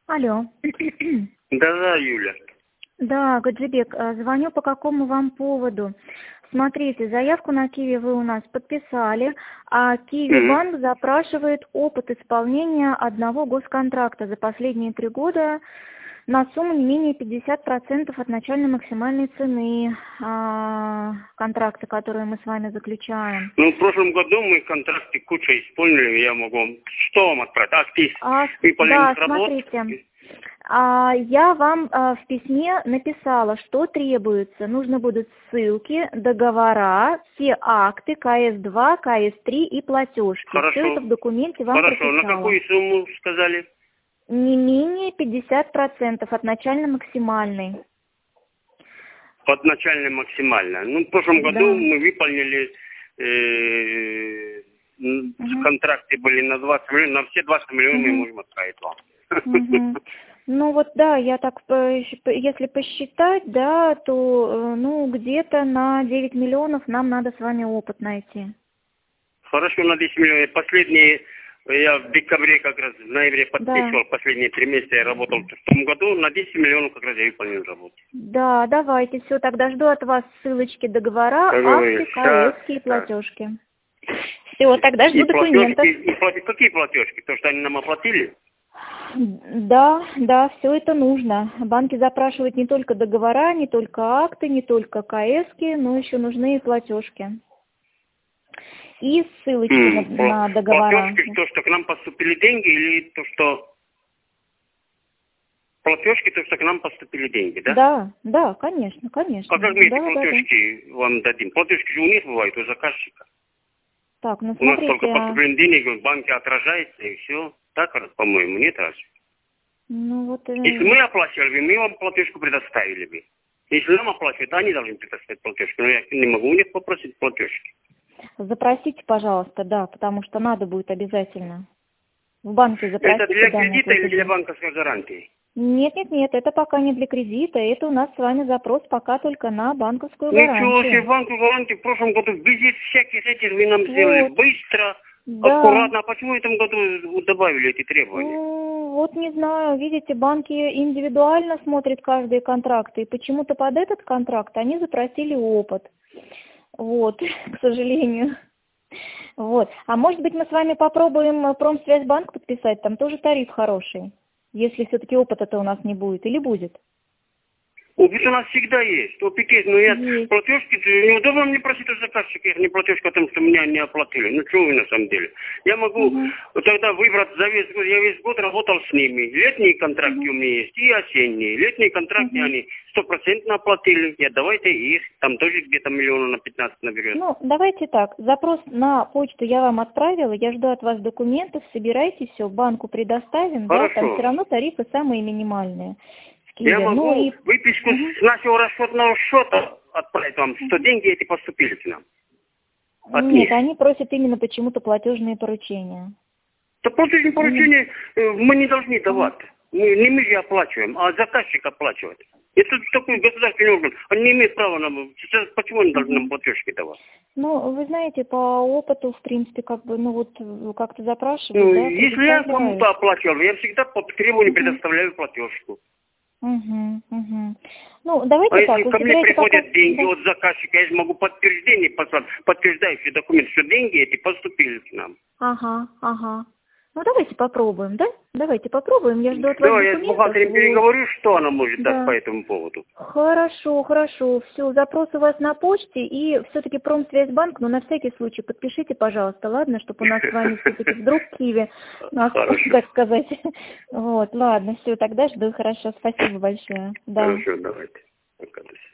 Алло. Да, Юля. Да, Гаджибек, звоню по какому вам поводу. Смотрите, заявку на Киви вы у нас подписали, а Киви банк запрашивает опыт исполнения одного госконтракта за последние 3 года на сумму не менее 50% от начальной максимальной цены контракта, который мы с вами заключаем. Ну, в прошлом году мы контракты куча исполнили, я могу вам... Что вам отправить? Да, смотрите. Я вам в письме написала, что требуется. Нужно будут ссылки, договора, все акты, КС-2, КС-3 и платежки. Хорошо. Все это в документе вам прописала. Хорошо, на какую сумму сказали? Не менее 50% от начально-максимальной. От начальной максимально. Ну, в прошлом году мы выполнили... Контракты были на 20 миллионов, на все 20 миллионов мы можем отправить вам. Ну вот да, я так, если посчитать, да, то ну где-то на 9 миллионов нам надо с вами опыт найти. Хорошо, на 10 миллионов. Последние, я в декабре как раз, в ноябре подписывал, последние 3 месяца я работал в том году, на 10 миллионов как раз я выполнил работу. Да, давайте, все, тогда жду от вас ссылочки, договора, акты, КС и платежки. Все, тогда жду документов. Какие платежки? То, что они нам оплатили? Да, все это нужно. Банки запрашивают не только договора, не только акты, не только КСки, но еще нужны и платежки. И ссылочки на договора. Платежки, то, что к нам поступили деньги, или то, что... Платежки, то, что к нам поступили деньги, да? Да, конечно. А как мы эти платежки вам дадим? Платежки же у них бывают, у заказчика. Так, ну смотрите... У нас только поступление денег в банке отражается, и все. Так, по-моему, нет разве? Ну, вот... Если мы оплачивали, мы вам платежку предоставили бы. Если нам оплачивают, они должны предоставить платежку. Но я не могу у них попросить платежки. Запросите, пожалуйста, да, потому что надо будет обязательно. В банке запросите. Это для кредита или для банковской гарантии? Нет, это пока не для кредита, это у нас с вами запрос пока только на банковскую гарантию. Ничего себе, банковскую гарантию в прошлом году без всяких этих вы нам сделали быстро, аккуратно. А почему в этом году добавили эти требования? Вот не знаю, видите, банки индивидуально смотрят каждые контракты, и почему-то под этот контракт они запросили опыт. Вот, к сожалению. Вот. А может быть мы с вами попробуем Промсвязьбанк подписать, там тоже тариф хороший. Если все-таки опыта-то у нас не будет, или будет? Опыт у нас всегда есть. Опыт но я платежки, неудобно мне просить у заказчика, их не платежка о том, что меня не оплатили. Ну, что вы на самом деле? Я могу тогда выбрать за весь год. Я весь год работал с ними. Летние контракты у меня есть и осенние. Летние контракты они 100% оплатили. Давайте их, там тоже где-то миллиона на 15 наберет. Ну, давайте так. Запрос на почту я вам отправила. Я жду от вас документов. Собирайте все, банку предоставим. Хорошо. Да, там все равно тарифы самые минимальные. Я могу выписку с нашего расчетного счета отправить вам, что деньги эти поступили к нам. Нет, они просят именно почему-то платежные поручения. Да платежные поручения мы не должны давать. Не мы же оплачиваем, а заказчик оплачивает. Это такой государственный орган. Он не имеет права нам... Сейчас почему он должен нам платежки давать? Ну, вы знаете, по опыту, в принципе, как-то запрашивают, да? Если я кому-то оплачивал, я всегда по требованию предоставляю платежку. Ну, давайте так. Если ко мне приходят деньги от заказчика, я же могу подтверждение послать, подтверждающий документ, что деньги эти поступили к нам. Ага. Ну, давайте попробуем, да? Давайте попробуем, я жду от вас документов. Я с бухгалтером переговорю, что она может дать по этому поводу. Хорошо. Все, запрос у вас на почте, и все-таки Промсвязьбанк, но на всякий случай подпишите, пожалуйста, ладно, чтобы у нас с вами все-таки вдруг в Киеве, как сказать. Вот, ладно, все, тогда жду, хорошо, спасибо большое. Хорошо, давайте. Пока.